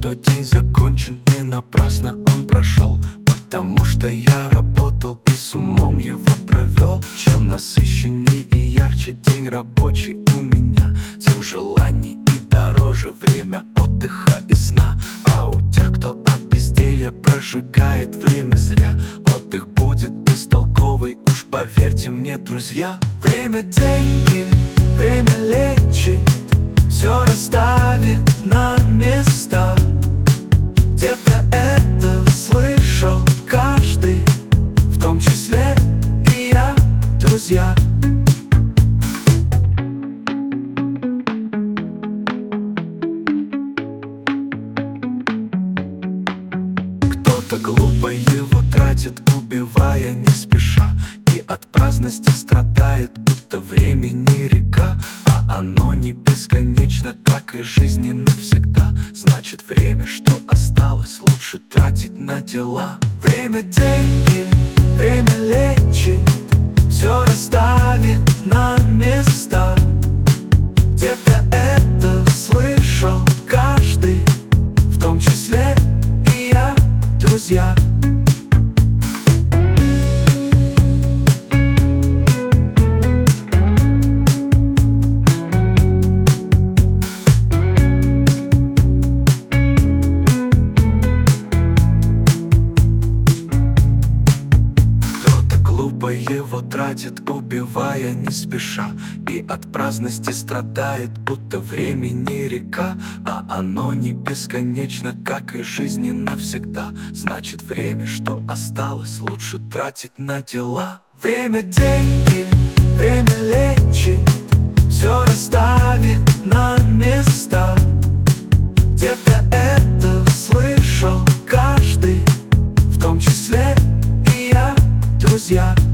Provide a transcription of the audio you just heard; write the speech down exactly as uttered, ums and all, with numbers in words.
что день закончен, не напрасно он прошел, потому что я работал и с умом его провел. Чем насыщеннее и ярче день рабочий у меня, тем желаний и дороже время отдыха и сна. А у тех, кто от безделья прожигает время зря, отдых будет бестолковый, уж поверьте мне, друзья. Время деньги, время лечит, все расставит на места. Где-то это слышал каждый, в том числе и я, друзья. Кто-то глупо его тратит, убивая не спеша, и от праздности страдает, будто времени река. А оно не бесконечно, как и жизнь не навсегда. Значит, время, что осталось, лучше тратить на дела. Время деньги, время лечит, все расставит на места. Где-то это слышал каждый, в том числе и я, друзья. Его тратит, убивая не спеша, и от праздности страдает, будто времени река. А оно не бесконечно, как и жизнь не навсегда. Значит, время, что осталось, лучше тратить на дела. Время деньги, время лечит, все расставит на места. Где-то это слышал каждый, в том числе и я, друзья.